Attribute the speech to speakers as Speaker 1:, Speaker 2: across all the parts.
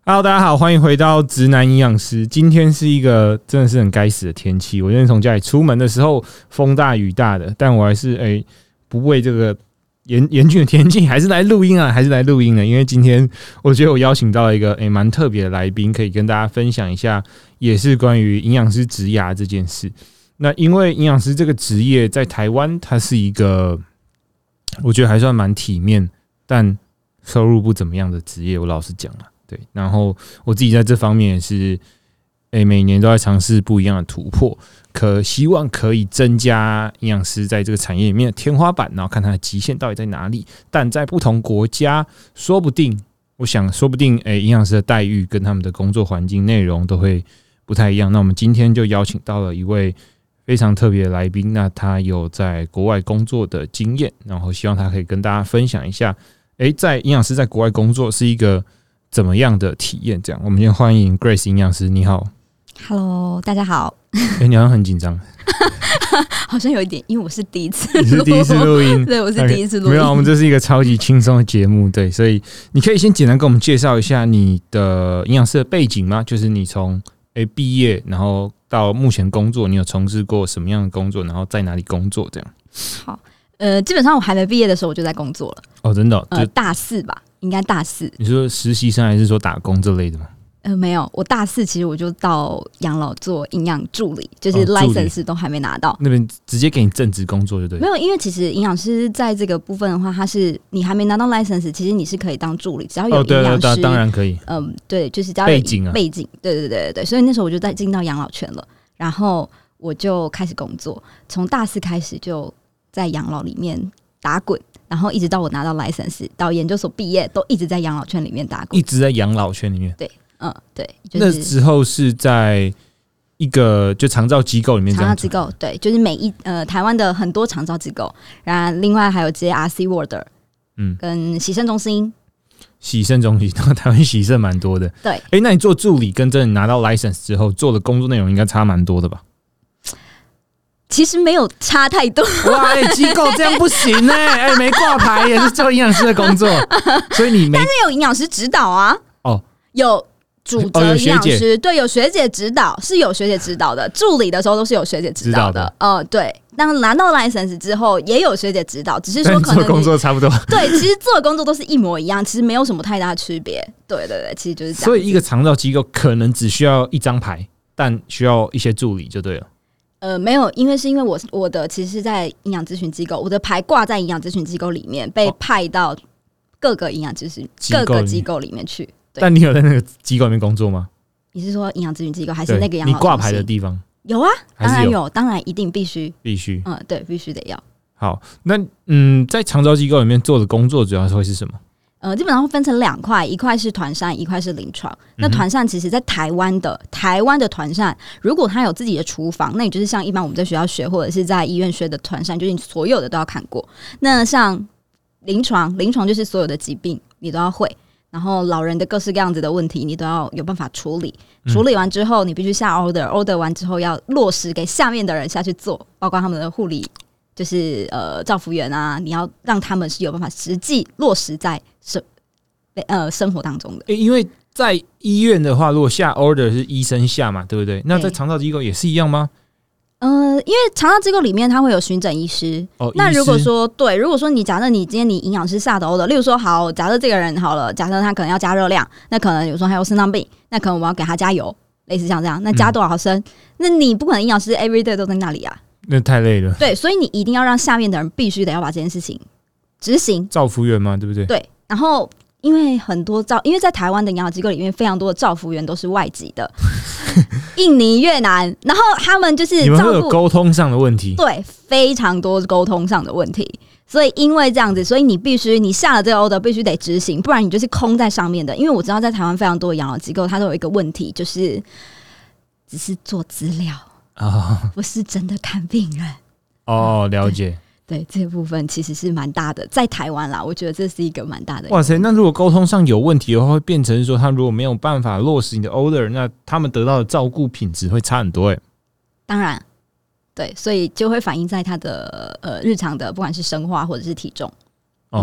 Speaker 1: Hello， 大家好，欢迎回到直男营养师。今天是一个真的是很该死的天气。我今天从家里出门的时候，风大雨大的，但我还是不为这个严峻的天气，还是来录音啊，因为今天我觉得我邀请到了一个蛮特别的来宾，可以跟大家分享一下，也是关于营养师职涯这件事。那因为营养师这个职业在台湾，它是一个我觉得还算蛮体面，但收入不怎么样的职业。我老实讲了。对，然后我自己在这方面也是，每年都在尝试不一样的突破，希望可以增加营养师在这个产业里面的天花板，然后看它的极限到底在哪里。但在不同国家，说不定营养师的待遇跟他们的工作环境内容都会不太一样。那我们今天就邀请到了一位非常特别的来宾，那他有在国外工作的经验，然后希望他可以跟大家分享一下，在营养师在国外工作是一个怎么样的体验？这样，我们先欢迎 Grace 营养师，你好。
Speaker 2: Hello， 大家好。
Speaker 1: 你好像很紧张，
Speaker 2: 好像有一点，因为我是第一次录，
Speaker 1: 你是第一次录音，
Speaker 2: 对，我是第一次录音。
Speaker 1: 没有，我们这是一个超级轻松的节目，对，所以你可以先简单跟我们介绍一下你的营养师的背景吗？就是你从毕业，然后到目前工作，你有从事过什么样的工作，然后在哪里工作？这样。
Speaker 2: 好，基本上我还没毕业的时候我就在工作了。
Speaker 1: 哦，真的哦，
Speaker 2: 大四吧。应该大四。你
Speaker 1: 说实习生还是说打工这类的吗？
Speaker 2: 没有，我大四其实我就到养老做营养助理，就是 license 都还没拿到。
Speaker 1: 那边直接给你正职工作就对了。
Speaker 2: 没有，因为其实营养师在这个部分的话，它是你还没拿到 license， 其实你是可以当助理，只要有营养师，
Speaker 1: 当然可以。
Speaker 2: 对，就是只要有背景，对，所以那时候我就进到养老圈了，然后我就开始工作，从大四开始就在养老里面打滚。然后一直到我拿到 license， 到研究所毕业，都一直在养老圈里面打滚。
Speaker 1: 一直在养老圈里面。
Speaker 2: 对，对。
Speaker 1: 就是、那时候是在一个就长照机构里面这样。
Speaker 2: 长照机构，对，就是台湾的很多长照机构，然后另外还有这些 RC Ward， 跟洗肾中心。
Speaker 1: 洗肾中心，台湾洗肾蛮多的。
Speaker 2: 对。
Speaker 1: 那你做助理跟真的拿到 license 之后，做的工作内容应该差蛮多的吧？
Speaker 2: 其实没有差太多。
Speaker 1: 哇，机构这样不行没挂牌也是做营养师的工作，所以
Speaker 2: 但是有营养师指导啊。哦，有主责营养师，对，有学姐指导，是有学姐指导的。助理的时候都是有学姐指导的。对。当拿到 license 之后，也有学姐指导，只是说可能
Speaker 1: 做工作差不多。
Speaker 2: 对，其实做的工作都是一模一样，其实没有什么太大区别。对，其实就是这样。
Speaker 1: 所以一个长照机构可能只需要一张牌，但需要一些助理就对了。
Speaker 2: 没有，因为我的其实是在营养咨询机构，我的牌挂在营养咨询机构里面，被派到各个营养咨询各个机构里面去。
Speaker 1: 但你有在那个机构里面工作吗？
Speaker 2: 你是说营养咨询机构还是那个养老中心？
Speaker 1: 你挂牌的地方
Speaker 2: 有啊，当然有，当然一定必须。对，必须得要。好，
Speaker 1: 那在长照机构里面做的工作主要会是什么？
Speaker 2: 基本上会分成2块，一块是团膳，一块是临床。那团膳其实在台湾的团膳，如果他有自己的厨房，那你就是像一般我们在学校学或者是在医院学的团膳，就是你所有的都要看过。那像临床就是所有的疾病你都要会，然后老人的各式各样子的问题你都要有办法处理。处理完之后你必须下 order 完之后要落实给下面的人下去做，包括他们的护理。就是照服员啊，你要让他们是有办法实际落实在生活当中的。
Speaker 1: 因为在医院的话，如果下 order 是医生下嘛，对不对？那在长照机构也是一样吗？
Speaker 2: 因为长照机构里面它会有巡诊医师。那如果说你假设你今天你营养师下的 order， 例如说好，假设这个人好了，假设他可能要加热量，那可能有时候还有肾脏病，那可能我要给他加油，类似像这样，那加多少毫升？那你不可能营养师 everyday 都在那里啊。
Speaker 1: 那太累了。
Speaker 2: 对，所以你一定要让下面的人必须得要把这件事情执行。
Speaker 1: 照服员嘛，对不对？
Speaker 2: 对。然后因为在台湾的养老机构里面，非常多的照服员都是外籍的，印尼、越南，然后他们就是
Speaker 1: 你们会有沟通上的问题。
Speaker 2: 对，非常多沟通上的问题。所以因为这样子，所以你下了这个 order 必须得执行，不然你就是空在上面的。因为我知道在台湾非常多的养老机构，它都有一个问题，就是只是做资料。不是真的看病人。了解。对，这个部分其实是蛮大的，在台湾啦，我觉得这是一个蛮大的。
Speaker 1: 哇塞，那如果沟通上有问题的话，会变成说他如果没有办法落实你的 order， 那他们得到的照顾品质会差很多。
Speaker 2: 当然，对，所以就会反映在他的日常的不管是生化或者是体重。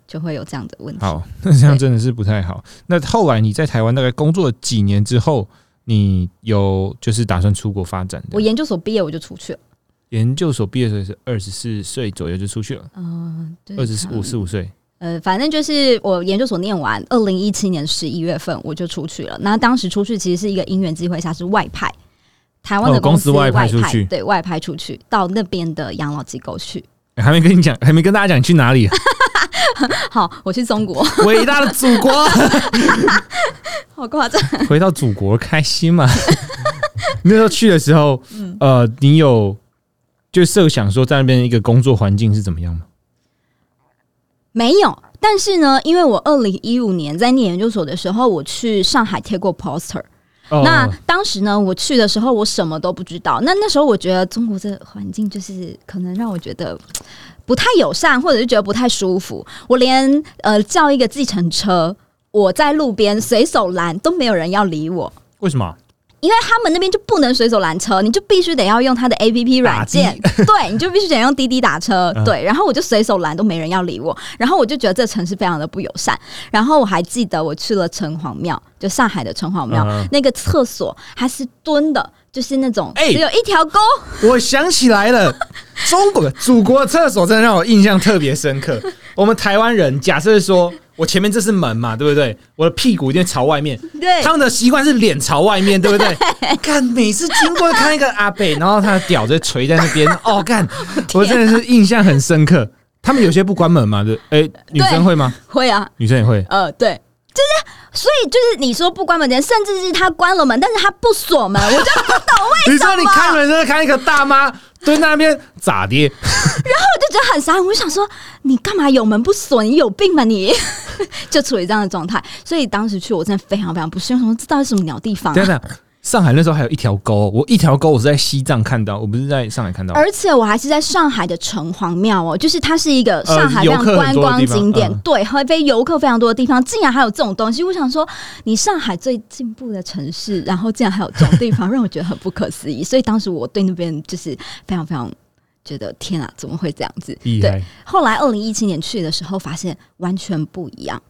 Speaker 2: 就会有这样的问题。
Speaker 1: 好，那这样真的是不太好。那后来你在台湾大概工作了几年之后，你有就是打算出国发展的？
Speaker 2: 我研究所毕业我就出去了。
Speaker 1: 研究所毕业的时候是24岁左右就出去了，
Speaker 2: 对
Speaker 1: 25岁。
Speaker 2: 反正就是我研究所念完，2017年11月份我就出去了。那当时出去其实是一个因缘机会下，是外派，台湾的公司
Speaker 1: 外派出去，
Speaker 2: 对，外派出去到那边的养老机构去。
Speaker 1: 还没跟你讲，还没跟大家讲你去哪里、啊？
Speaker 2: 好，我去中国，
Speaker 1: 伟大的祖国，
Speaker 2: 好夸张。
Speaker 1: 回到祖国开心嘛？那时候去的时候，你有就设想说在那边一个工作环境是怎么样吗？
Speaker 2: 没有，但是呢，因为我2015年在念研究所的时候，我去上海贴过 poster。那当时呢，我去的时候我什么都不知道。那时候我觉得中国这个环境就是可能让我觉得不太友善，或者是觉得不太舒服。我连叫一个计程车，我在路边随手拦都没有人要理我。
Speaker 1: 为什么？
Speaker 2: 因为他们那边就不能随手拦车，你就必须得要用他的 APP 软件，对，你就必须得用滴滴打车，对。然后我就随手拦都没人要理我，然后我就觉得这城市非常的不友善。然后我还记得我去了城隍庙，就上海的城隍庙，那个厕所它是蹲的，就是那种只有一条沟。
Speaker 1: 我想起来了，中国祖国的厕所真的让我印象特别深刻。我们台湾人假设说，我前面这是门嘛，对不对？我的屁股一定朝外面，
Speaker 2: 对，
Speaker 1: 他们的习惯是脸朝外面，对不对？看每次经过看一个阿伯，然后他的屌就垂在那边，哦，干，我真的是印象很深刻。他们有些不关门嘛，对，女生会吗？
Speaker 2: 会啊，
Speaker 1: 女生也会，
Speaker 2: 对。所以就是你说不关门，甚至是他关了门，但是他不锁门，我就不懂为什么。
Speaker 1: 你说你开门就是看一个大妈蹲在那边咋的？然后
Speaker 2: 我就觉得很傻，我想说你干嘛有门不锁？你有病吗你？就处于这样的状态。所以当时去我真的非常非常不适应，我说这到底是什么鸟地方、啊？
Speaker 1: 等等，上海那时候还有一条沟，我一条沟我是在西藏看到，我不是在上海看到。
Speaker 2: 而且我还是在上海的城隍庙哦，就是它是一个上海非常观光景点，对，非游客非常多的地方，竟然还有这种东西。我想说，你上海最进步的城市，然后竟然还有这种地方，让我觉得很不可思议。所以当时我对那边就是非常非常觉得天啊，怎么会这样子？对，后来2017年去的时候，发现完全不一样。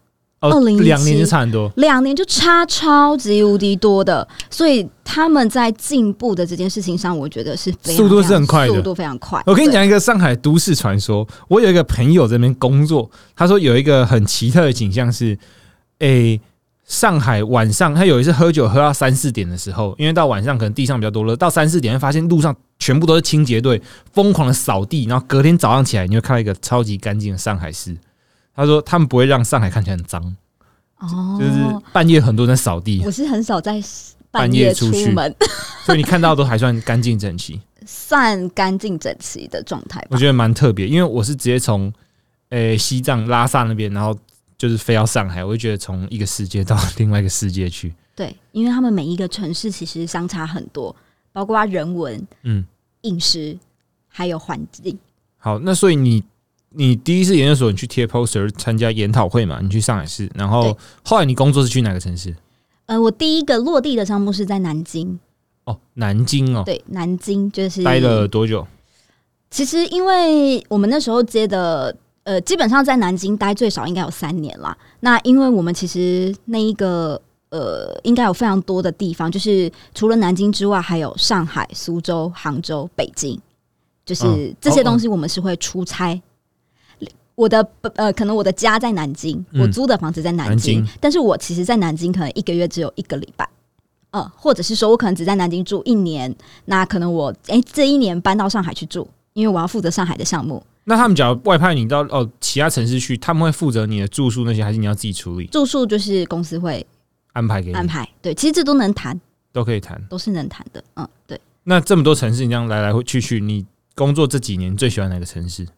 Speaker 1: 2年就差很多
Speaker 2: ，2年就差超级无敌多的，所以他们在进步的这件事情上，我觉得是非常
Speaker 1: 速度是很快的，
Speaker 2: 速度非常快。
Speaker 1: 我跟你讲一个上海都市传说，我有一个朋友在那边工作，他说有一个很奇特的景象是，上海晚上他有一次喝酒喝到3、4点的时候，因为到晚上可能地上比较多了，到3、4点会发现路上全部都是清洁队，疯狂的扫地，然后隔天早上起来，你会看到一个超级干净的上海市。他说他们不会让上海看起来很脏，就是半夜很多人在扫地。
Speaker 2: 我是很少在半夜出门，
Speaker 1: 所以你看到都还算干净整齐，
Speaker 2: 算干净整齐的状态吧。
Speaker 1: 我觉得蛮特别，因为我是直接从西藏拉萨那边，然后就是飞到上海，我就觉得从一个世界到另外一个世界去。
Speaker 2: 对，因为他们每一个城市其实相差很多，包括人文、饮食还有环境。
Speaker 1: 好，那所以你第一次研究所，你去贴 poster 参加研讨会嘛？你去上海市，然后后来你工作是去哪个城市？
Speaker 2: 我第一个落地的项目是在南京。
Speaker 1: 哦，南京哦，
Speaker 2: 对，南京就是
Speaker 1: 待了多久？
Speaker 2: 其实因为我们那时候接的，基本上在南京待最少应该有3年啦。那因为我们其实那一个应该有非常多的地方，就是除了南京之外，还有上海、苏州、杭州、北京，就是这些东西我们是会出差。我的可能我的家在南京，我租的房子在南京，但是我其实在南京可能1个月只有1个礼拜，或者是说我可能只在南京住1年，那可能我这1年搬到上海去住，因为我要负责上海的项目。
Speaker 1: 那他们假如外派你到其他城市去，他们会负责你的住宿那些，还是你要自己处理？
Speaker 2: 住宿就是公司会
Speaker 1: 安排给你，
Speaker 2: 对，其实这都能谈，
Speaker 1: 都可以谈，
Speaker 2: 都是能谈的，对。那
Speaker 1: 这么多城市，你这样来来去，你工作这几年最喜欢哪个城市？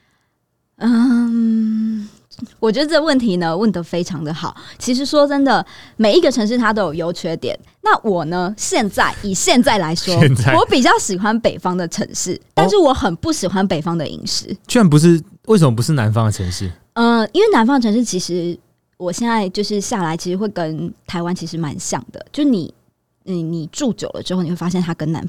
Speaker 2: 我觉得这个问题呢问得非常的好。其实说真的，每一个城市它都有优缺点。那我呢，以现在来说，我比较喜欢北方的城市，但是我很不喜欢北方的饮食。
Speaker 1: 居然不是？为什么不是南方的城市？
Speaker 2: 因为南方的城市其实我现在就是下来，其实会跟台湾其实蛮像的。就你住久了之后，你会发现它跟南方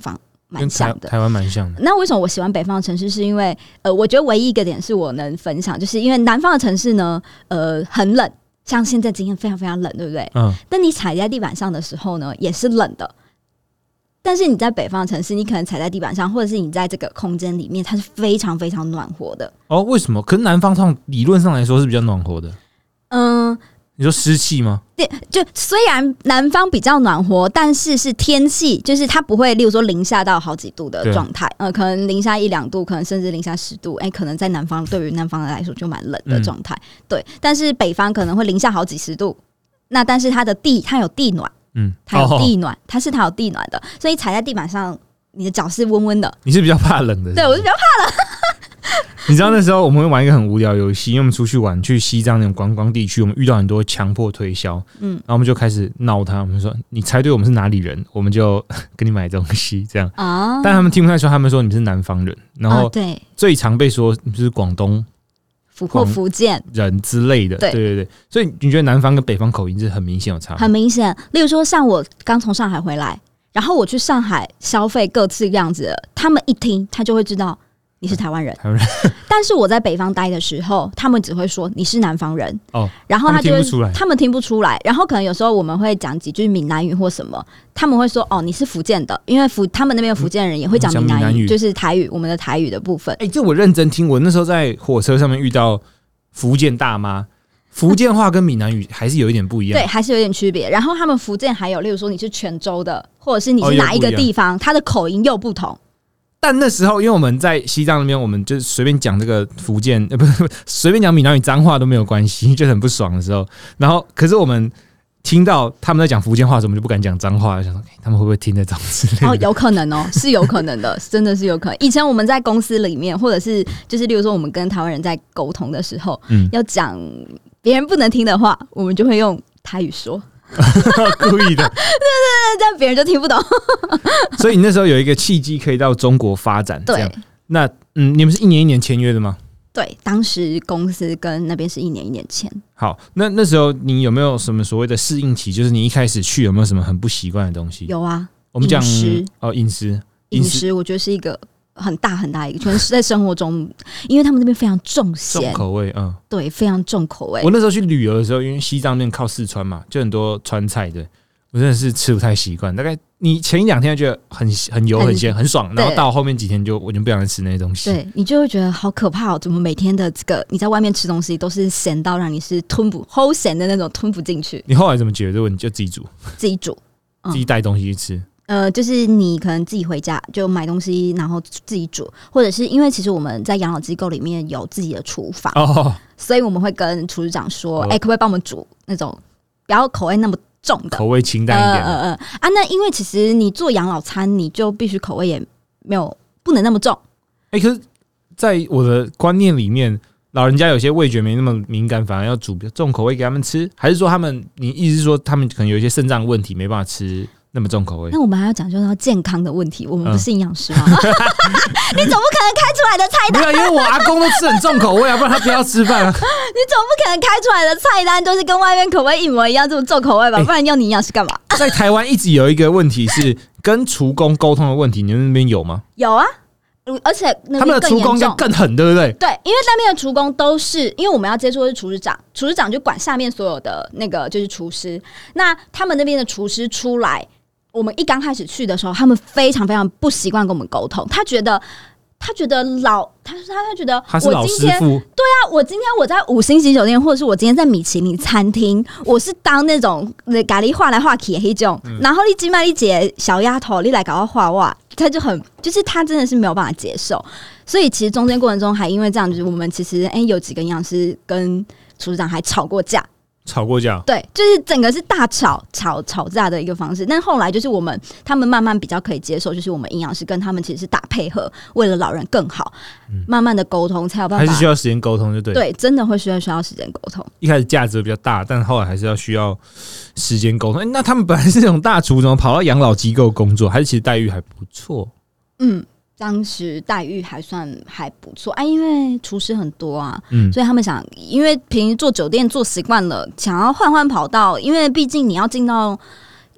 Speaker 2: 蛮像的，
Speaker 1: 台湾蛮像的。
Speaker 2: 那为什么我喜欢北方的城市？是因为我觉得唯一一个点是我能分享，就是因为南方的城市呢，很冷，像现在今天非常非常冷，对不对？但你踩在地板上的时候呢，也是冷的。但是你在北方的城市，你可能踩在地板上，或者是你在这个空间里面，它是非常非常暖和的。
Speaker 1: 哦，为什么？可是南方上理论上来说是比较暖和的。你说湿气吗？
Speaker 2: 对，就虽然南方比较暖和，但是是天气，就是它不会，例如说零下到好几度的状态，可能零下1-2度，可能甚至零下10度，可能在南方对于南方人来说就蛮冷的状态。对，但是北方可能会零下好几十度，那但是它有地暖，它有地暖，它有地暖的，所以踩在地板上，你的脚是温温的。
Speaker 1: 你是比较怕冷的？
Speaker 2: 对，我是比较怕冷。
Speaker 1: 你知道那时候我们会玩一个很无聊的游戏，因为我们出去玩，去西藏那种观光地区，我们遇到很多强迫推销，然后我们就开始闹他，我们说你猜对我们是哪里人，我们就跟你买东西这样。但他们听不太出，他们说你是南方人，然后最常被说你是广东
Speaker 2: 或福建
Speaker 1: 人之类的。对，所以你觉得南方跟北方口音是很明显有差？
Speaker 2: 很明显。例如说，像我刚从上海回来，然后我去上海消费各式样子的，他们一听他就会知道你是台湾人，但是我在北方待的时候，他们只会说你是南方人，然后他们听不出来，然后可能有时候我们会讲几句闽南语或什么，他们会说你是福建的，因为他们那边福建人也会讲闽南语，就是台语，我们的台语的部分。
Speaker 1: 这我认真听，我那时候在火车上面遇到福建大妈。福建话跟闽南语还是有一点不一样，
Speaker 2: 对，还是有点区别。然后他们福建还有，例如说你是泉州的，或者是你是哪一个地方，它的口音又不同。
Speaker 1: 但那时候，因为我们在西藏那边，我们就随便讲这个福建，不是随便讲闽南语脏话都没有关系，就很不爽的时候。然后，可是我们听到他们在讲福建话的时候，我们就不敢讲脏话，想说他们会不会听得懂之类的。
Speaker 2: 有可能是有可能的，真的是有可能。以前我们在公司里面，或者是就是例如说我们跟台湾人在沟通的时候，要讲别人不能听的话，我们就会用台语说。
Speaker 1: 故意的，
Speaker 2: 对，这样别人就听不懂。
Speaker 1: 所以你那时候有一个契机可以到中国发展，
Speaker 2: 对。
Speaker 1: 那你们是一年一年签约的吗？
Speaker 2: 对，当时公司跟那边是一年一年签。
Speaker 1: 好，那时候你有没有什么所谓的适应期？就是你一开始去有没有什么很不习惯的东西？
Speaker 2: 有啊，
Speaker 1: 我们讲饮
Speaker 2: 食，我觉得是一个很大很大一个，就是在生活中，因为他们那边非常重咸，
Speaker 1: 重口味，
Speaker 2: 对，非常重口味。
Speaker 1: 我那时候去旅游的时候，因为西藏那边靠四川嘛，就很多川菜的，我真的是吃不太习惯。大概你前1-2天觉得很油、很咸、很爽，然后到后面几天我就不想再吃那些东西。
Speaker 2: 对，你就会觉得好可怕怎么每天的这个你在外面吃东西都是咸到让你是齁咸的那种，吞不进去。
Speaker 1: 你后来怎么解决这个问题？就自己煮，自己带东西去吃。
Speaker 2: 就是你可能自己回家就买东西，然后自己煮，或者是因为其实我们在养老机构里面有自己的厨房，所以我们会跟厨师长说，可不可以帮我们煮那种不要口味那么重的，
Speaker 1: 口味清淡一点
Speaker 2: 那因为其实你做养老餐，你就必须口味也不能那么重。
Speaker 1: 可是在我的观念里面，老人家有些味觉没那么敏感，反而要煮比较重口味给他们吃，还是说你意思是说他们可能有一些肾脏问题，没办法吃那么重口味？
Speaker 2: 那我们还要讲究到健康的问题，我们不是营养师吗？你总不可能开出来的菜单，
Speaker 1: 没有，因为我阿公都吃很重口味啊，不然他不要吃饭啊。
Speaker 2: 你总不可能开出来的菜单都是跟外面口味一模一样这种重口味吧？不然要你营养师干嘛？
Speaker 1: 在台湾一直有一个问题是跟厨工沟通的问题，你们那边有吗？
Speaker 2: 有啊。而且他
Speaker 1: 们的厨工要更狠，对不对？
Speaker 2: 对，因为那边的厨工都是因为我们要接触的是厨师长，厨师长就管下面所有的那个就是厨师。那他们那边的厨师出来，我们一刚开始去的时候，他们非常非常不习惯跟我们沟通，他觉得他觉得
Speaker 1: 他是老师傅，
Speaker 2: 对啊，我今天我在5星级酒店，或者是我今天在米其林餐厅，我是当那种咖喱画来画去的那种，然后你今麦你姐小丫头，你来搞我画哇，他就是他真的是没有办法接受，所以其实中间过程中还因为这样，就是我们其实有几个营养师跟厨师长还吵过架。对，就是整个是大吵架的一个方式。但后来就是他们慢慢比较可以接受，就是我们营养师跟他们其实是打配合，为了老人更好，慢慢的沟通才有办法。
Speaker 1: 还是需要时间沟通，就对。
Speaker 2: 对，真的会需要时间沟通。
Speaker 1: 一开始价值比较大，但后来还是需要时间沟通。那他们本来是这种大厨，怎么跑到养老机构工作？还是其实待遇还不错？
Speaker 2: 当时待遇还不错因为厨师很多啊，所以他们因为平时做酒店做习惯了，想要换跑道，因为毕竟你要进到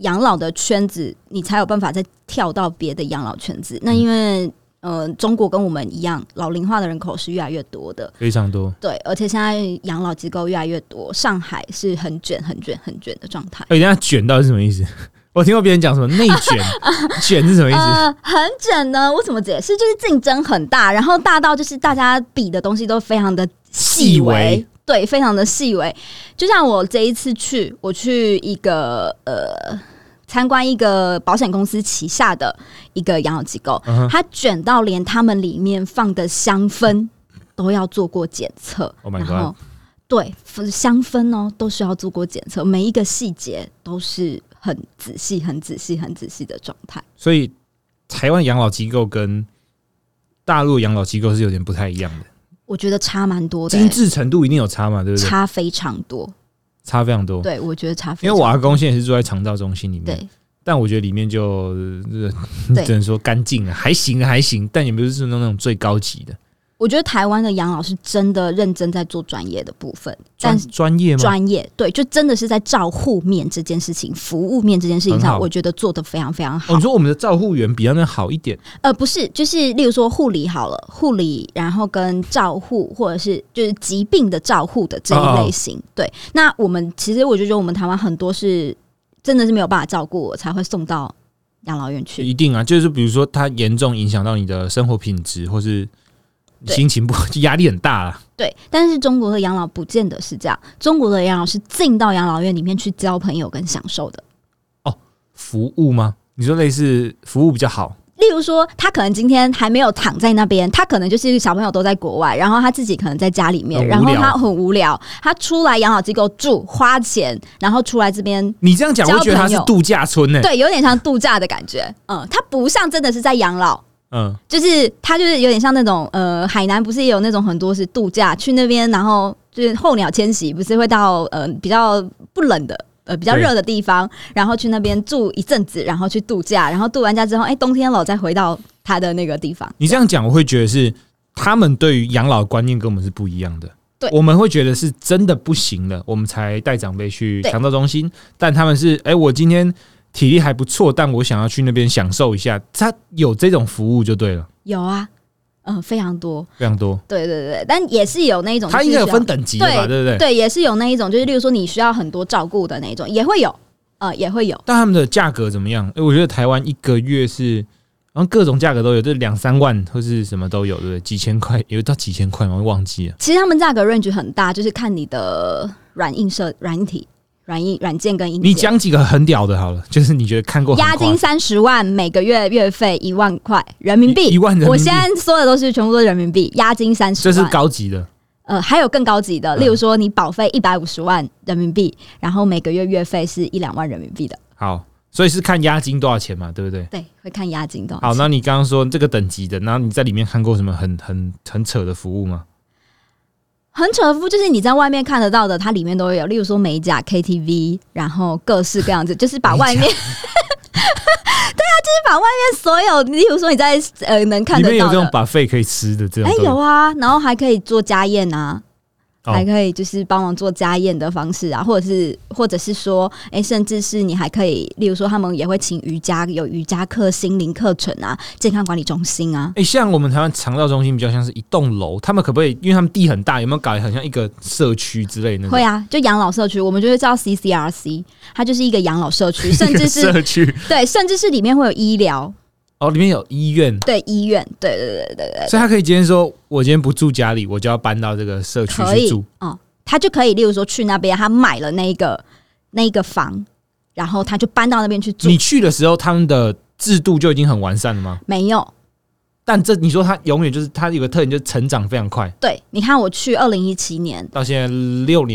Speaker 2: 养老的圈子，你才有办法再跳到别的养老圈子。那因为中国跟我们一样，老龄化的人口是越来越多的，
Speaker 1: 非常多。
Speaker 2: 对，而且现在养老机构越来越多，上海是很卷的状态。
Speaker 1: 人家卷到底是什么意思？我听过别人讲什么内卷，卷是什么意思？
Speaker 2: 很卷呢？我怎么解释？就是竞争很大，然后大到就是大家比的东西都非常的细微，对，非常的细微。就像我这一次我去一个参观一个保险公司旗下的一个养老机构，它卷到连他们里面放的香氛都要做过检测。
Speaker 1: Oh my god！
Speaker 2: 然后对，香氛都需要做过检测，每一个细节都是很仔细的状态。
Speaker 1: 所以台湾养老机构跟大陆养老机构是有点不太一样的。
Speaker 2: 我觉得差蛮多的，
Speaker 1: 精致程度一定有差嘛，对不对？
Speaker 2: 差非常多。
Speaker 1: 对，
Speaker 2: 我觉得差非常多。
Speaker 1: 因为我阿公现在也是住在长照中心里面，
Speaker 2: 对，
Speaker 1: 但我觉得里面就只能说干净了，还行，但也不是那种最高级的。
Speaker 2: 我觉得台湾的养老是真的认真在做专业的部分，但
Speaker 1: 专业吗？
Speaker 2: 专业，对，就真的是在照护面这件事情、服务面这件事情上，我觉得做得非常非常好。
Speaker 1: 你说我们的照护员比那好一点？
Speaker 2: 不是，就是例如说护理好了，护理然后跟照护或者是就是疾病的照护的这一类型。对，那我们其实我觉得我们台湾很多是真的是没有办法照顾我，才会送到养老院去。
Speaker 1: 一定啊，就是比如说它严重影响到你的生活品质，或是心情不好，压力很大啦。
Speaker 2: 对，但是中国的养老不见得是这样，中国的养老是进到养老院里面去交朋友跟享受的。
Speaker 1: 服务吗？你说类似服务比较好？
Speaker 2: 例如说，他可能今天还没有躺在那边，他可能就是小朋友都在国外，然后他自己可能在家里面，然后他很无聊，他出来养老机构住，花钱，然后出来这边。
Speaker 1: 你这样讲，我觉得他是度假村呢。
Speaker 2: 对，有点像度假的感觉。他不像真的是在养老。就是他就是有点像那种海南不是也有那种很多是度假去那边，然后就是候鸟迁徙，不是会到比较不冷的比较热的地方，然后去那边住一阵子，然后去度假，然后度完假之后，冬天了再回到他的那个地方。
Speaker 1: 你这样讲，我会觉得是他们对于养老的观念跟我们是不一样的。
Speaker 2: 对，
Speaker 1: 我们会觉得是真的不行了，我们才带长辈去长照中心，但他们是我今天体力还不错，但我想要去那边享受一下，他有这种服务就对了。
Speaker 2: 有啊，非常多，
Speaker 1: 非常多。
Speaker 2: 对，但也是有那一种，
Speaker 1: 他应该有分等级的吧？对不对？
Speaker 2: 对，也是有那一种，就是例如说你需要很多照顾的那一种，也会有，也会有。
Speaker 1: 但他们的价格怎么样？我觉得台湾一个月是，然后各种价格都有，就2-3万或是什么都有，对不对？几千块，有到几千块吗？我忘记了。
Speaker 2: 其实他们价格 range 很大，就是看你的软体。软件跟硬件，
Speaker 1: 你讲几个很屌的好了，就是你觉得看过
Speaker 2: 押金30万，每个月月费1万块人民币
Speaker 1: ，1万人民币。
Speaker 2: 我现在说的都是全部都是人民币，押金30万，
Speaker 1: 这是高级的。
Speaker 2: 还有更高级的，例如说你保费150万人民币，然后每个月月费是1-2万人民币的。
Speaker 1: 好，所以是看押金多少钱嘛，对不对？
Speaker 2: 对，会看押金多少钱。
Speaker 1: 好，那你刚刚说这个等级的，然后你在里面看过什么很扯的服务吗？
Speaker 2: 很扯的服务就是你在外面看得到的，它里面都会有，例如说美甲、KTV， 然后各式各样子，就是把外面，对啊，就是把外面所有，例如说你在能看得到的，
Speaker 1: 里面有这种buffet可以吃的这种，
Speaker 2: 有啊，然后还可以做家宴啊。还可以就是帮忙做家宴的方式啊，或者是说，甚至是你还可以，例如说他们也会请瑜伽，有瑜伽课、心灵课程啊，健康管理中心啊。
Speaker 1: 像我们台湾长照中心比较像是一栋楼，他们可不可以？因为他们地很大，有没有搞得很像一个社区之类的？
Speaker 2: 会啊，就养老社区，我们就会叫 CCRC， 它就是一个养老社区，甚至是
Speaker 1: 社区，
Speaker 2: 对，甚至是里面会有医疗。
Speaker 1: 里面有医院，
Speaker 2: 对医院，对，
Speaker 1: 所以他可以今天说，我今天不住家里，我就要搬到这个社区去住。
Speaker 2: 他就可以，例如说去那边，他买了那个房，然后他就搬到那边去住。
Speaker 1: 你去的时候，他们的制度就已经很完善了吗？
Speaker 2: 没有。
Speaker 1: 但你说他永远就是他有个特点，就是成长非常快。
Speaker 2: 对，你看我去2017年
Speaker 1: 到现在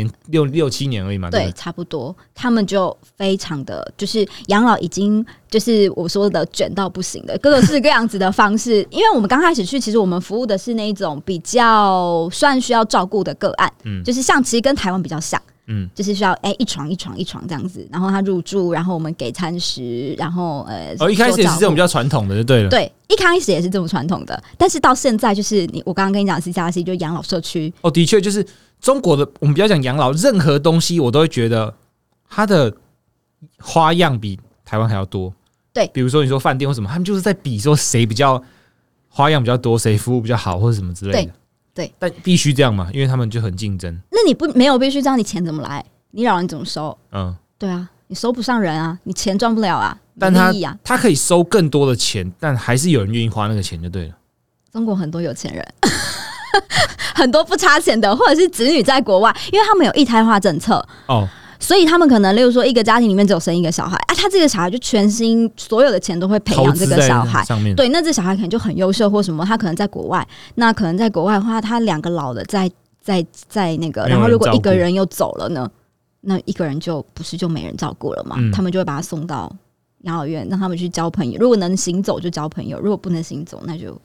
Speaker 1: 6-7年而已嘛。对，
Speaker 2: 差不多。他们就非常的，就是养老已经就是我说的卷到不行的各式各样子的方式。因为我们刚开始去，其实我们服务的是那种比较算需要照顾的个案，就是像其实跟台湾比较像。就是需要一床这样子，然后他入住，然后我们给餐食，然后
Speaker 1: 一开始也是这种比较传统的就对了。
Speaker 2: 对，一开始也是这种传统的，但是到现在就是我刚刚跟你讲 CCRC 就养老社区。
Speaker 1: 的确就是中国的，我们不要讲养老，任何东西我都会觉得它的花样比台湾还要多。
Speaker 2: 对，
Speaker 1: 比如说你说饭店或什么，他们就是在比说谁比较花样比较多，谁服务比较好，或者什么之类的。
Speaker 2: 对，
Speaker 1: 但必须这样嘛，因为他们就很竞争。
Speaker 2: 那你没有必须这样，你钱怎么来？你老人怎么收？对啊，你收不上人啊，你钱赚不了啊。
Speaker 1: 但他可以收更多的钱，但还是有人愿意花那个钱就对了。
Speaker 2: 中国很多有钱人，很多不差钱的，或者是子女在国外，因为他们有一胎化政策所以他们可能例如说一个家庭里面只有生一个小孩他这个小孩就全心所有的钱都会培养这个小孩对，那这小孩可能就很优秀或什么，他可能在国外，那可能在国外的话，他2个老的在那个，然后如果一个人又走了呢，那一个人就不是就没人照顾了嘛，他们就会把他送到养老院，让他们去交朋友，如果能行走就交朋友，如果不能行走那就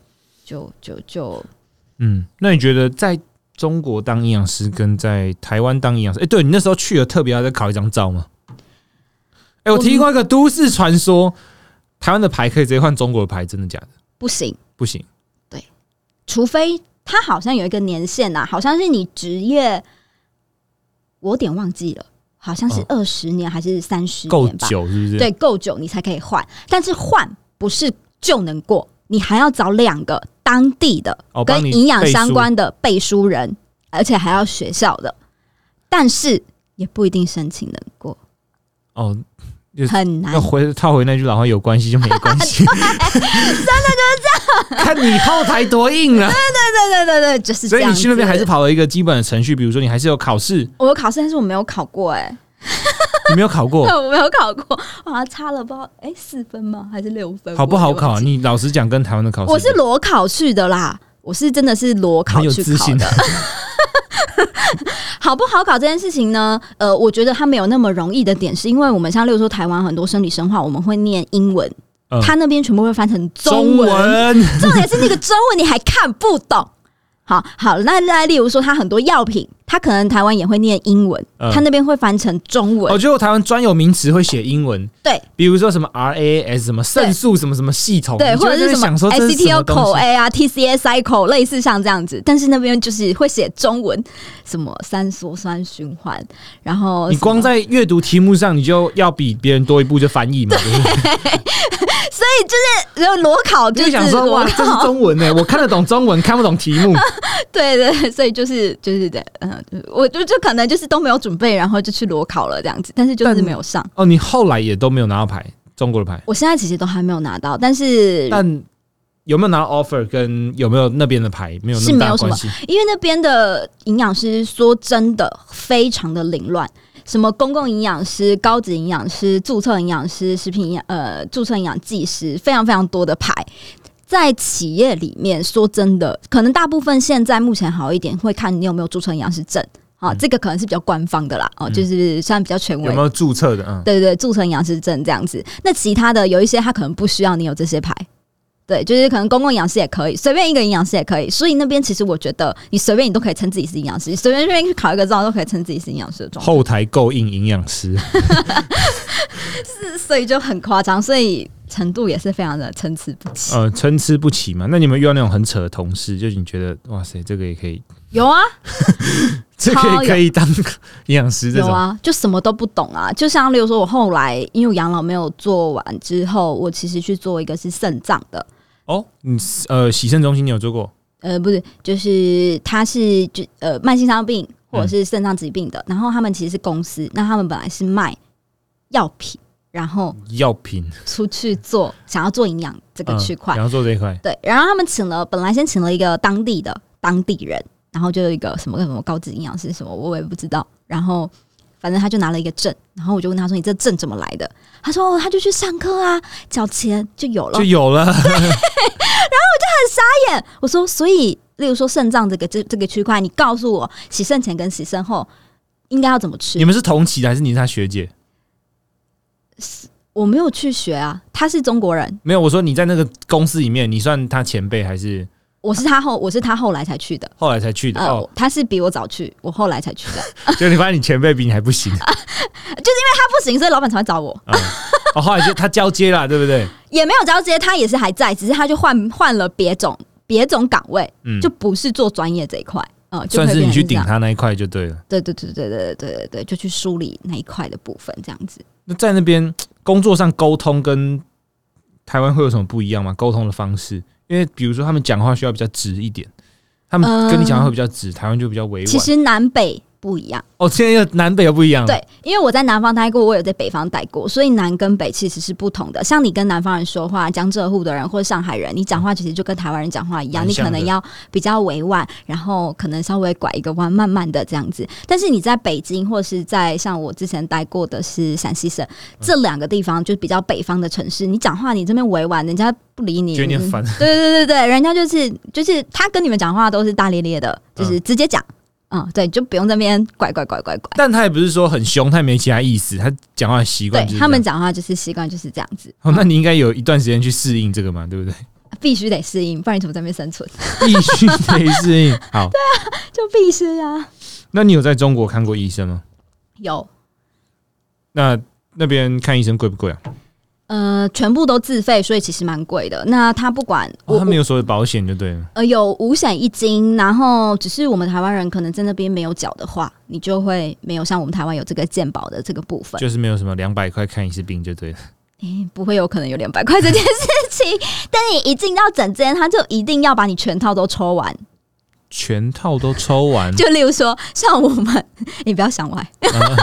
Speaker 1: 那你觉得在中国当营养师跟在台湾当营养师，对，你那时候去了特别要再考一张照吗？我听过一个都市传说，台湾的牌可以直接换中国的牌，真的假的？不行，
Speaker 2: 对，除非他好像有一个年限好像是你职业，我有点忘记了，好像是20年还是30年吧，够
Speaker 1: 久是不是？
Speaker 2: 对，够久你才可以换，但是换不是就能过，你还要找2个当地的跟营养相关的背书人，而且还要学校的，但是也不一定申请能过很难。
Speaker 1: 要套回那句老话，有关系就没关系
Speaker 2: 真的就是这样
Speaker 1: 看你后台多硬了
Speaker 2: 对，就是这样。
Speaker 1: 所以你去那边还是跑了一个基本的程序，比如说你还是有考试。
Speaker 2: 我有考试，但是我没有考过
Speaker 1: 你没有考过？
Speaker 2: 我没有考过，哇，差了不知道4分吗？还是6分？
Speaker 1: 好不好考？你老实讲，跟台湾的考试，
Speaker 2: 我是裸考去的啦，我是真的是裸考去考的。好不好考这件事情呢？我觉得它没有那么容易的点，是因为我们像例如说台湾很多生理生化，我们会念英文，它那边全部会翻成中文，重点是那个中文你还看不懂。好，那例如说，它很多药品，它可能台湾也会念英文，它那边会翻成中文。
Speaker 1: 我觉得台湾专有名词会写英文，
Speaker 2: 对，
Speaker 1: 比如说什么 RAS 什么肾素什么什么系统，
Speaker 2: 对，或者是什么 ACTO-CoA 啊 TCA cycle 类似像这样子，但是那边就是会写中文，什么三羧酸循环，然后
Speaker 1: 你光在阅读题目上，你就要比别人多一步就翻译嘛，对不对？
Speaker 2: 所以就是裸考，就是
Speaker 1: 想说哇，这是中文呢，我看得懂中文，看不懂题目。
Speaker 2: 对，所以就是对，我就可能就是都没有准备，然后就去裸考了这样子，但是就是没有上。
Speaker 1: 你后来也都没有拿到牌，中国的牌？
Speaker 2: 我现在其实都还没有拿到，但
Speaker 1: 有没有拿到 offer 跟有没有那边的牌没有那么大关系，
Speaker 2: 因为那边的营养师说真的非常的凌乱。什么公共营养师、高级营养师、注册营养师、食品注册营养技师，非常非常多的牌。在企业里面，说真的，可能大部分现在目前好一点，会看你有没有注册营养师证。这个可能是比较官方的啦，就是算比较权威。
Speaker 1: 有没有注册的？
Speaker 2: 对，注册营养师证这样子。那其他的有一些，他可能不需要你有这些牌。对，就是可能公共营养师也可以，随便一个营养师也可以。所以那边其实我觉得，你随便你都可以称自己是营养师，你随便去考一个照都可以称自己是营养师的状态。
Speaker 1: 后台够硬，营养师
Speaker 2: 是，所以就很夸张，所以程度也是非常的参差不齐。
Speaker 1: 参差不齐嘛。那你们遇到那种很扯的同事，就是你觉得哇塞，这个也可以？
Speaker 2: 有啊，
Speaker 1: 这个也可以当营养师这种？
Speaker 2: 有啊，就什么都不懂啊。就像例如说，我后来因为我养老没有做完之后，我其实去做一个是肾脏的。
Speaker 1: 你洗肾中心你有做过？
Speaker 2: 不是，就是他是慢性伤病或者是肾脏疾病的，然后他们其实是公司，那他们本来是卖药品，然后
Speaker 1: 药品
Speaker 2: 出去做，想要做营养这个区块，
Speaker 1: 想要做这一块，
Speaker 2: 对，然后他们本来先请了一个当地人，然后就有一个什么高级营养师什么，我也不知道，然后反正他就拿了一个证，然后我就问他说：“你这证怎么来的？”他说：“他就去上课啊，缴钱就有了。”然后我就很傻眼，我说：“所以，例如说肾脏这个区块，你告诉我洗肾前跟洗肾后应该要怎么吃？”
Speaker 1: 你们是同期的还是你是他学姐？
Speaker 2: 我没有去学啊，他是中国人。
Speaker 1: 没有，我说你在那个公司里面，你算他前辈还是？
Speaker 2: 我是他后来才去的，他是比我早去，我后来才去的。
Speaker 1: 就你发现你前辈比你还不行，就是因
Speaker 2: 为他不行，所以老板才会找我。
Speaker 1: 后来就他交接了，对不对？
Speaker 2: 也没有交接，他也是还在，只是他就换了别种岗位，就不是做专业这一块。
Speaker 1: 算是你去顶他那一块就对了。
Speaker 2: 对，就去梳理那一块的部分，这样子。
Speaker 1: 那在那边工作上沟通跟台湾会有什么不一样吗？沟通的方式，因为比如说他们讲话需要比较直一点，他们跟你讲话会比较直，台湾就比较委婉。
Speaker 2: 其实南北不一样
Speaker 1: 哦，现在南北又不一样。
Speaker 2: 对，因为我在南方待过，我有在北方待过，所以南跟北其实是不同的。像你跟南方人说话，江浙沪的人或者上海人，你讲话其实就跟台湾人讲话一样，你可能要比较委婉，然后可能稍微拐一个弯，慢慢的这样子。但是你在北京或是在像我之前待过的是陕西省，这两个地方就比较北方的城市，你讲话你这边委婉，人家不理你，
Speaker 1: 觉得你很烦。
Speaker 2: 对，人家就是他跟你们讲话都是大咧咧的，就是直接讲。对，就不用在那边拐。
Speaker 1: 但他也不是说很凶，他也没其他意思，他讲话的习惯就是这样。
Speaker 2: 对，他们讲话就是习惯就是这样子。
Speaker 1: 那你应该有一段时间去适应这个嘛，对不对？
Speaker 2: 必须得适应，不然你怎么在那边生存？
Speaker 1: 必须得适应。好，
Speaker 2: 对啊，就必须啊。
Speaker 1: 那你有在中国看过医生吗？
Speaker 2: 有。
Speaker 1: 那边看医生贵不贵啊？
Speaker 2: 全部都自费，所以其实蛮贵的。那他不管，
Speaker 1: 他没有所谓保险就对了。
Speaker 2: 有5险1金，然后只是我们台湾人可能在那边没有缴的话，你就会没有像我们台湾有这个健保的这个部分，
Speaker 1: 就是没有什么200块看一次病就对了。
Speaker 2: 不会有可能有200块这件事情，但你一进到诊间，他就一定要把你全套都抽完。
Speaker 1: 全套都抽完，
Speaker 2: 就例如说，像我们，你不要想歪，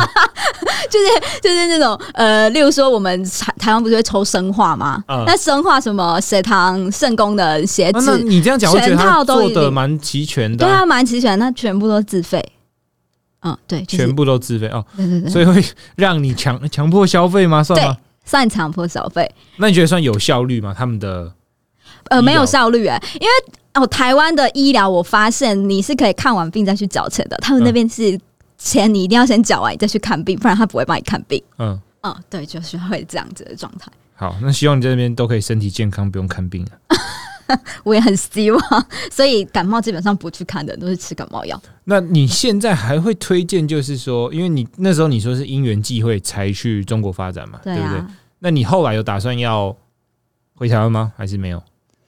Speaker 2: 就是那种例如说，我们台湾不是会抽生化吗？那生化什么血糖、肾功能、血脂，
Speaker 1: 那你这样讲，我觉得他做的蛮齐全的。
Speaker 2: 对啊，蛮齐全，那全部都自费。对，就是，全
Speaker 1: 部都自费哦。
Speaker 2: 对，
Speaker 1: 所以会让你强迫消费吗？算吗？
Speaker 2: 对，算强迫消费。
Speaker 1: 那你觉得算有效率吗？他们的
Speaker 2: 没有效率因为台湾的医疗，我发现你是可以看完病再去缴钱的，他们那边是钱你一定要先缴完，你再去看病，不然他不会帮你看病。对，就是会这样子的状态。
Speaker 1: 好，那希望你在那边都可以身体健康，不用看病了。
Speaker 2: 我也很希望，所以感冒基本上不去看的，都是吃感冒药。
Speaker 1: 那你现在还会推荐，就是说，因为你那时候你说是因缘际会才去中国发展嘛，对不对？那你后来有打算要回台湾吗？还是没有？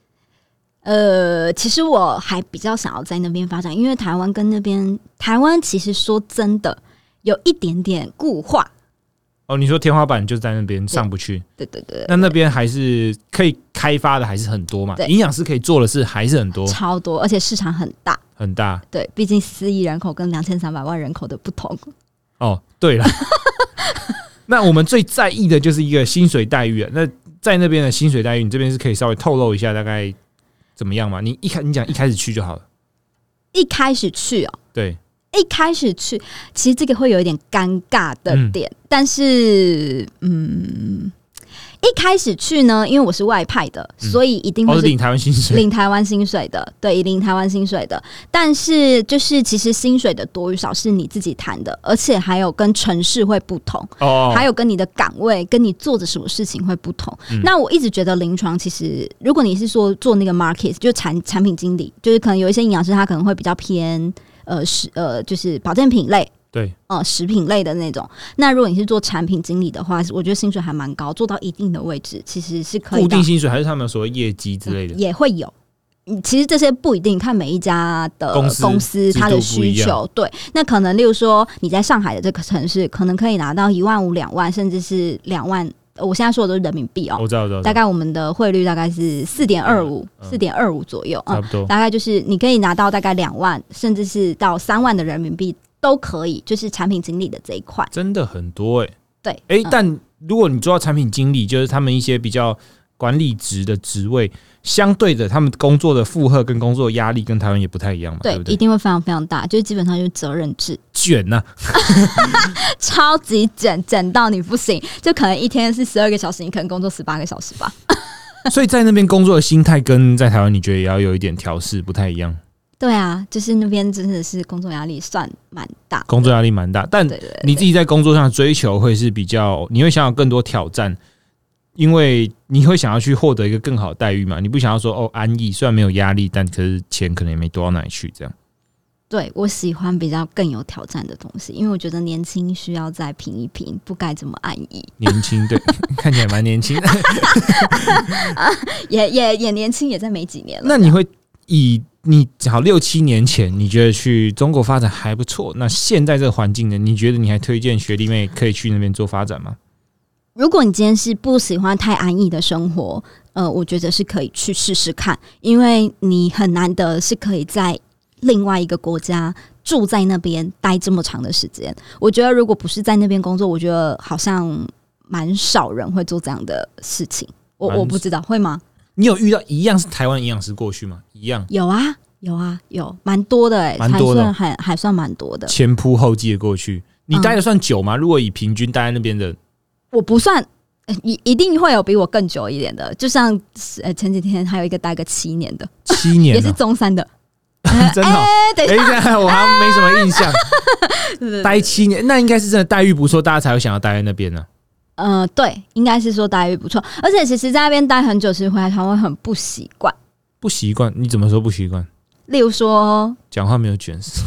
Speaker 2: 其实我还比较想要在那边发展，因为台湾跟那边，台湾其实说真的有一点点固化。
Speaker 1: 你说天花板就在那边上不去。
Speaker 2: 对，
Speaker 1: 那边还是可以开发的，还是很多嘛？营养师可以做的事还是很多，
Speaker 2: 超多，而且市场很大，
Speaker 1: 很大。
Speaker 2: 对，毕竟4亿人口跟2300万人口的不同。
Speaker 1: 对了，那我们最在意的就是一个薪水待遇。那在那边的薪水待遇，你这边是可以稍微透露一下大概怎么样吗？你讲一开始去就好了。一开始去
Speaker 2: 对。一开始去，其实这个会有一点尴尬的点，但是一开始去呢，因为我是外派的，所以一定会是
Speaker 1: 领台湾薪水，
Speaker 2: 领台湾薪水的，对，领台湾薪水的。但是就是其实薪水的多与少是你自己谈的，而且还有跟城市会不同，还有跟你的岗位、跟你做的什么事情会不同。那我一直觉得临床其实，如果你是说做那个 market， 就产品经理，就是可能有一些营养师他可能会比较偏就是保健品类。
Speaker 1: 对，
Speaker 2: 食品类的那种。那如果你是做产品经理的话，我觉得薪水还蛮高，做到一定的位置，其实是可以。
Speaker 1: 固定薪水还是他们所谓业绩之类的，
Speaker 2: 也会有。其实这些不一定，看每一家的公司它的需求。对，那可能例如说你在上海的这个城市，可能可以拿到1万5、2万，甚至是2万。我现在说的都是人民币
Speaker 1: 我知道。
Speaker 2: 大概我们的汇率大概是4.25左右，
Speaker 1: 差不多。
Speaker 2: 大概就是你可以拿到大概2万，甚至是到3万的人民币。都可以，就是产品经理的这一块
Speaker 1: 真的很多
Speaker 2: 对，
Speaker 1: 但如果你做到产品经理，就是他们一些比较管理职的职位，相对的他们工作的负荷跟工作压力跟台湾也不太一样嘛，对不对？
Speaker 2: 一定会非常非常大，就是基本上就是责任制，
Speaker 1: 卷
Speaker 2: 超级卷到你不行，就可能一天是12个小时，你可能工作18个小时吧。
Speaker 1: 所以在那边工作的心态跟在台湾，你觉得也要有一点调试，不太一样。
Speaker 2: 对啊，就是那边真的是工作压力算蛮大，
Speaker 1: 工作压力蛮大，但你自己在工作上的追求会是比较，你会想要更多挑战，因为你会想要去获得一个更好的待遇嘛，你不想要说安逸，虽然没有压力，但可是钱可能也没多到哪里去，这样。
Speaker 2: 对，我喜欢比较更有挑战的东西，因为我觉得年轻需要再拼一拼，不该这么安逸。
Speaker 1: 年轻，对，看起来蛮年轻的，
Speaker 2: 也年轻，也在没几年了。
Speaker 1: 那你会你好6、7年前，你觉得去中国发展还不错？那现在这个环境呢？你觉得你还推荐学弟妹可以去那边做发展吗？
Speaker 2: 如果你今天是不喜欢太安逸的生活，我觉得是可以去试试看，因为你很难得是可以在另外一个国家住在那边待这么长的时间。我觉得如果不是在那边工作，我觉得好像蛮少人会做这样的事情。我不知道会吗？
Speaker 1: 你有遇到一样是台湾营养师过去吗？一样
Speaker 2: 有啊，有蛮多的哎、
Speaker 1: 蛮多的，
Speaker 2: 还算蛮多的，
Speaker 1: 前仆后继的过去。你待的算久吗？如果以平均待在那边的，
Speaker 2: 我不算。一定会有比我更久一点的，就像前几天还有一个待个7年的
Speaker 1: ，7年、
Speaker 2: 也是中山的，
Speaker 1: 真的、哦。
Speaker 2: 等一下，
Speaker 1: 我好像没什么印象。待7年，那应该是真的待遇不错，大家才会想要待在那边呢、
Speaker 2: 对，应该是说待遇不错，而且其实在那边待很久，其实回来台湾会很不习惯。
Speaker 1: 不习惯？你怎么说不习惯？
Speaker 2: 例如说，
Speaker 1: 讲话没有卷舌。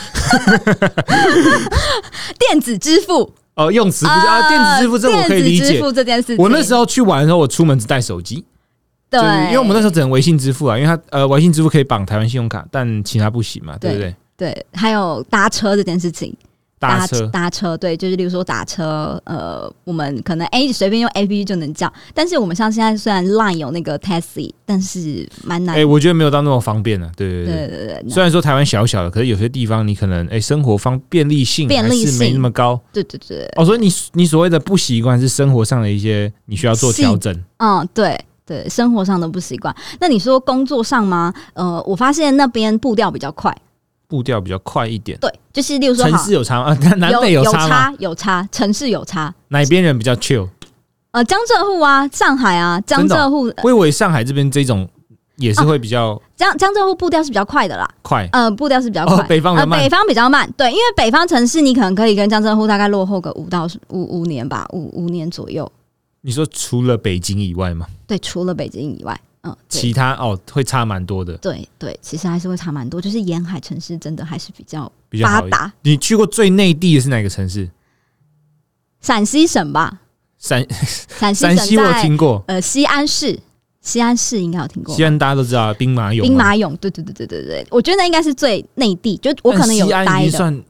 Speaker 2: 电子支付。
Speaker 1: 用词不是电子支付，这我可以理解。
Speaker 2: 电子支付这件事情，
Speaker 1: 我那时候去玩的时候，我出门只带手机，
Speaker 2: 对，
Speaker 1: 因为我们那时候只能微信支付啊，因为它微信支付可以绑台湾信用卡，但其他不行嘛，对不对？
Speaker 2: 对，还有搭车这件事情，搭车，对，就是例如说打车，我们可能随便用 APP 就能叫，但是我们像现在虽然 Line 有那个 Taxi， 但是蛮难。
Speaker 1: 我觉得没有到那么方便了、啊，对。虽然说台湾小小的，可是有些地方你可能生活便利性还是没那么高。
Speaker 2: 对。
Speaker 1: 所以你所谓的不习惯是生活上的一些你需要做调整。
Speaker 2: 对，生活上的不习惯。那你说工作上吗？我发现那边步调比较快。
Speaker 1: 步调比较快一点，
Speaker 2: 对，就是例如说
Speaker 1: 城市有差吗？南北有差吗？
Speaker 2: 有差，城市有差。
Speaker 1: 哪边人比较 chill？
Speaker 2: 江浙沪啊，上海啊，江浙沪。
Speaker 1: 我以为上海这边这种也是会比较
Speaker 2: 江浙沪步调是比较快的啦，
Speaker 1: 快，
Speaker 2: 步调是比较快。
Speaker 1: 北方比较慢，
Speaker 2: 北方比较慢，对，因为北方城市你可能可以跟江浙沪大概落后个5年吧，5年左右。
Speaker 1: 你说除了北京以外吗？
Speaker 2: 对，除了北京以外。
Speaker 1: 其他会差蛮多的。
Speaker 2: 对，其实还是会差蛮多，就是沿海城市真的还是比较发达。
Speaker 1: 你去过最内地的是哪个城市？
Speaker 2: 陕西省吧。陕
Speaker 1: 西我有听过。
Speaker 2: 西安市应该有听过。
Speaker 1: 西安大家都知道，兵马俑。
Speaker 2: 对，我觉得那应该是最内地，就我可能有待的。
Speaker 1: 西安已经算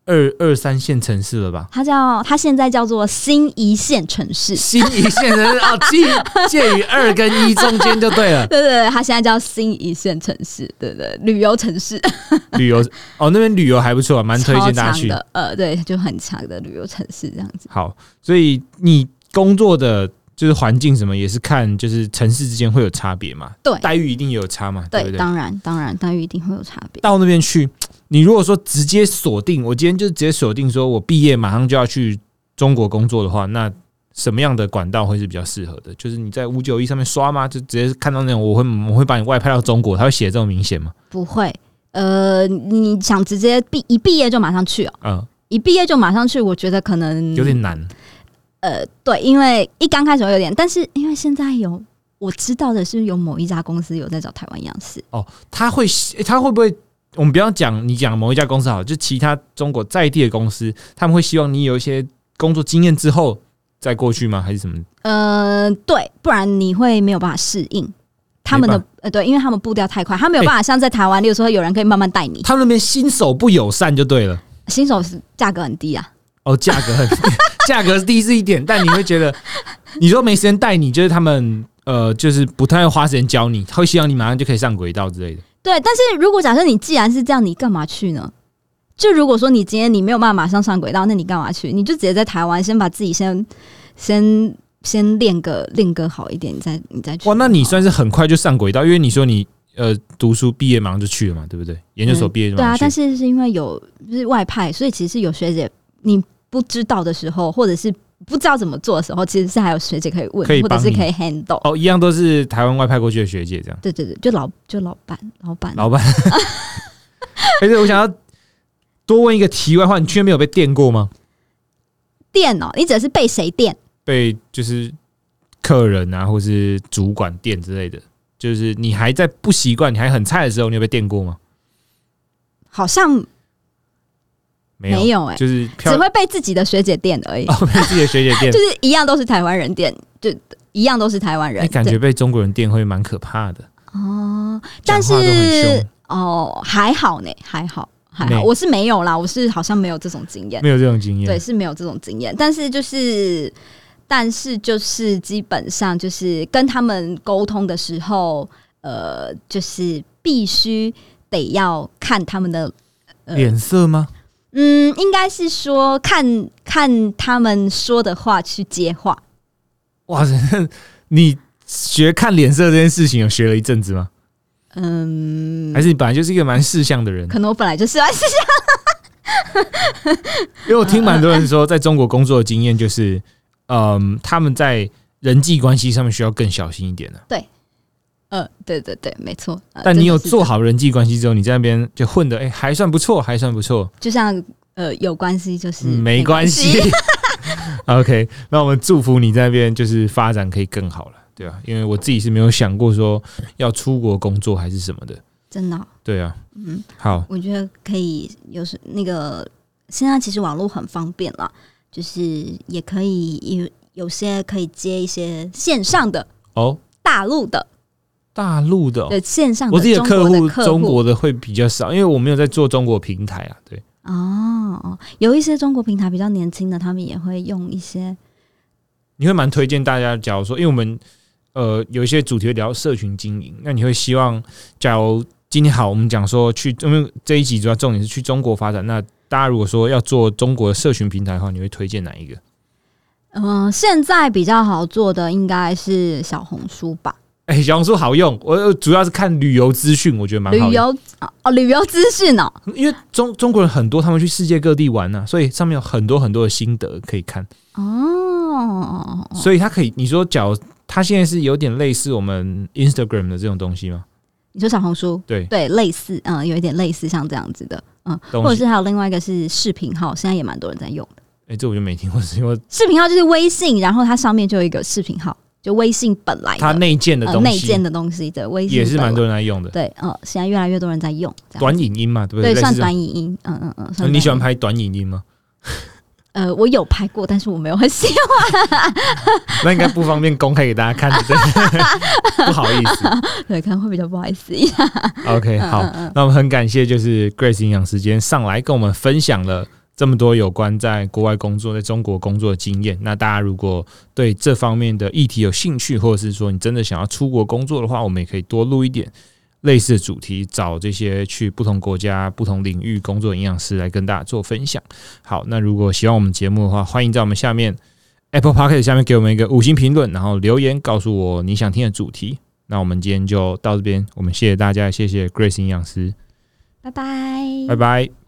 Speaker 1: 2、3线城市了吧？
Speaker 2: 它现在叫做新一线城市。
Speaker 1: 新一线城市介于2跟1中间就对了。
Speaker 2: 对，它现在叫新一线城市，对，旅游城市。
Speaker 1: 旅游那边旅游还不错，蛮推荐大家去
Speaker 2: 的。对，就很强的旅游城市这样子。
Speaker 1: 好，所以你工作的就是环境什么也是看，就是城市之间会有差别嘛？
Speaker 2: 对，
Speaker 1: 待遇一定有差嘛？对不对？
Speaker 2: 当然，待遇一定会有差别。
Speaker 1: 到那边去。你如果说直接锁定，我今天就直接锁定说我毕业马上就要去中国工作的话，那什么样的管道会是比较适合的？就是你在591上面刷吗？就直接看到那种我会把你外派到中国，他会写这么明显吗？
Speaker 2: 不会，你想直接一毕业就马上去一毕业就马上去，我觉得可能
Speaker 1: 有点难。
Speaker 2: 对，因为一刚开始会有点，但是因为现在我知道的是有某一家公司有在找台湾营养师。
Speaker 1: 他会不会？我们不要讲你讲某一家公司好，就其他中国在地的公司，他们会希望你有一些工作经验之后再过去吗？还是什么？
Speaker 2: 对，不然你会没有办法适应他们的对，因为他们步调太快，他没有办法像在台湾，例如说有人可以慢慢带你。
Speaker 1: 他们那边新手不友善就对了，
Speaker 2: 新手是价格很低啊。
Speaker 1: 价格低是一点，但你会觉得你说没时间带你，就是他们就是不太会花时间教你，他会希望你马上就可以上轨道之类的。
Speaker 2: 对，但是如果假设你既然是这样，你干嘛去呢？就如果说你今天你没有办法马上上轨道，那你干嘛去？你就直接在台湾先把自己先练个好一点，你再去。
Speaker 1: 哇，那你算是很快就上轨道，因为你说你读书毕业马上就去了嘛，对不对？研究所毕业就马上去。
Speaker 2: 对啊，但是因为就是外派，所以其实有学姐你不知道的时候，或者是不知道怎么做的时候，其实是还有学姐可以问，或者是可以 handle。
Speaker 1: 一样都是台湾外派过去的学姐这样。
Speaker 2: 对，就老板。
Speaker 1: 而且我想要多问一个题外话，你去那边有被电过吗？
Speaker 2: 电你指的是被谁电？
Speaker 1: 被就是客人啊，或是主管电之类的。就是你还在不习惯，你还很菜的时候，你有被电过吗？
Speaker 2: 好像没有
Speaker 1: 就是
Speaker 2: 只会被自己的学姐电而已。
Speaker 1: 被自己的学姐电，
Speaker 2: 就是一样都是台湾人电，就一样都是台湾人。
Speaker 1: 感觉被中国人电会蛮可怕的
Speaker 2: 但是还好呢，还好。我是没有啦，我是好像没有这种经验，
Speaker 1: 没有这种经验，
Speaker 2: 对，是没有这种经验。但是就是但是就是基本上就是跟他们沟通的时候，就是必须得要看他们的
Speaker 1: 脸色吗？
Speaker 2: 应该是说看他们说的话去接话。
Speaker 1: 哇塞，你学看脸色这件事情有学了一阵子吗？还是你本来就是一个蛮识相的人？
Speaker 2: 可能我本来就是蛮识相，
Speaker 1: 因为我听蛮多人说，在中国工作的经验就是，他们在人际关系上面需要更小心一点的。
Speaker 2: 对，对对对，没错。
Speaker 1: 但你有做好人际关系之后，你在那边就混得还算不错，还算不错。
Speaker 2: 就像有关系就是
Speaker 1: 没关系。OK， 那我们祝福你在那边就是发展可以更好了，对啊，因为我自己是没有想过说要出国工作还是什么的，
Speaker 2: 真的、
Speaker 1: 对啊，好，
Speaker 2: 我觉得可以，那个现在其实网络很方便了，就是也可以有些可以接一些线上的大陆的对线上的，
Speaker 1: 我自己的客户中国的会比较少，因为我没有在做中国平台啊，对。
Speaker 2: 有一些中国平台比较年轻的，他们也会用一些。
Speaker 1: 你会蛮推荐大家，假如说，因为我们有一些主题会聊社群经营，那你会希望，假如今天好，我们讲说因为这一集主要重点是去中国发展，那大家如果说要做中国的社群平台的话，你会推荐哪一个？
Speaker 2: 现在比较好做的应该是小红书吧。
Speaker 1: 小红书好用，我主要是看旅游资讯，我觉得蛮好用。
Speaker 2: 旅游资讯哦，
Speaker 1: 因为中国人很多，他们去世界各地玩啊，所以上面有很多很多的心得可以看。所以它可以，你说它现在是有点类似我们 Instagram 的这种东西吗？
Speaker 2: 你说小红书？
Speaker 1: 对，
Speaker 2: 类似，有一点类似像这样子的，或者是还有另外一个是视频号，现在也蛮多人在用的。
Speaker 1: 这我就没听过，是因为
Speaker 2: 视频号就是微信，然后它上面就有一个视频号。就微信本来的
Speaker 1: 它内建的
Speaker 2: 东西的微信
Speaker 1: 也是蛮多人在用的。
Speaker 2: 对，现在越来越多人在用
Speaker 1: 短影音嘛，对不对？
Speaker 2: 对，算短影音。
Speaker 1: 你喜欢拍短影音吗？
Speaker 2: 我有拍过，但是我没有很喜欢。
Speaker 1: 那应该不方便公开给大家看，对不好意思。
Speaker 2: 对，可能会比较不好意思一下。
Speaker 1: OK， 好，那我们很感谢就是 Grace 营养师今天上来跟我们分享了这么多有关在国外工作、在中国工作的经验。那大家如果对这方面的议题有兴趣，或者是说你真的想要出国工作的话，我们也可以多录一点类似的主题，找这些去不同国家、不同领域工作的营养师来跟大家做分享。好，那如果喜欢我们节目的话，欢迎在我们下面 Apple Podcast 下面给我们一个5星评论，然后留言告诉我你想听的主题。那我们今天就到这边，我们谢谢大家，谢谢 Grace 营养师，
Speaker 2: 拜拜，
Speaker 1: 拜拜。